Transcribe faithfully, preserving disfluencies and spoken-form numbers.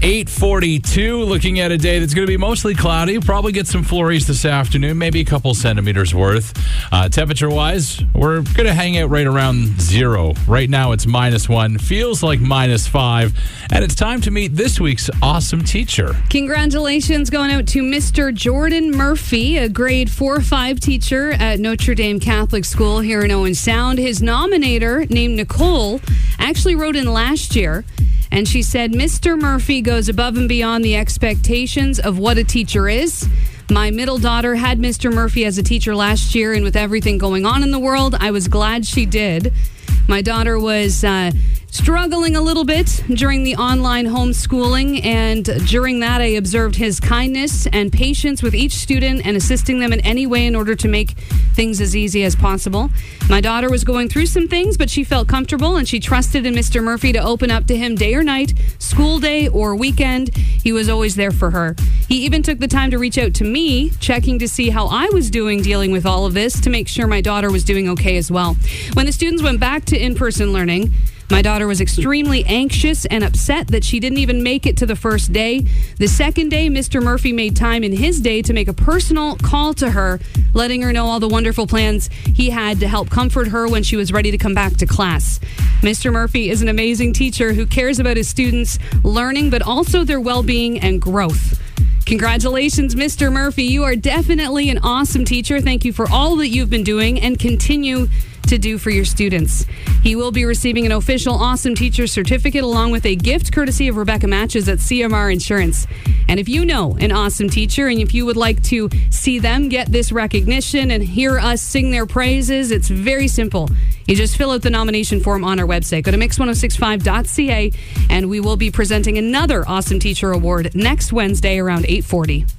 eight forty-two, looking at a day that's going to be mostly cloudy. Probably get some flurries this afternoon, maybe a couple centimeters worth. Uh, temperature-wise, we're going to hang out right around zero. Right now, it's minus one. Feels like minus five. And it's time to meet this week's awesome teacher. Congratulations going out to Mister Jordan Murphy, a grade four five teacher at Notre Dame Catholic School here in Owen Sound. His nominator, named Nicole, actually wrote in last year, and she said, Mister Murphy goes above and beyond the expectations of what a teacher is. My middle daughter had Mister Murphy as a teacher last year, and with everything going on in the world, I was glad she did. My daughter was uh, struggling a little bit during the online homeschooling, and during that I observed his kindness and patience with each student and assisting them in any way in order to make things as easy as possible. My daughter was going through some things, but she felt comfortable and she trusted in Mister Murphy to open up to him day or night, school day or weekend. He was always there for her. He even took the time to reach out to me, checking to see how I was doing dealing with all of this to make sure my daughter was doing okay as well. When the students went back to in-person learning, my daughter was extremely anxious and upset that she didn't even make it to the first day. The second day, Mister Murphy made time in his day to make a personal call to her, letting her know all the wonderful plans he had to help comfort her when she was ready to come back to class. Mister Murphy is an amazing teacher who cares about his students' learning, but also their well-being and growth. Congratulations, Mister Murphy. You are definitely an awesome teacher. Thank you for all that you've been doing and continue to do for your students. He will be receiving an official Awesome Teacher certificate along with a gift courtesy of Rebecca Matches at C M R Insurance. And if you know an awesome teacher and if you would like to see them get this recognition and hear us sing their praises, it's very simple. You just fill out the nomination form on our website. Go to mix ten sixty-five dot c a and we will be presenting another Awesome Teacher Award next Wednesday around eight forty.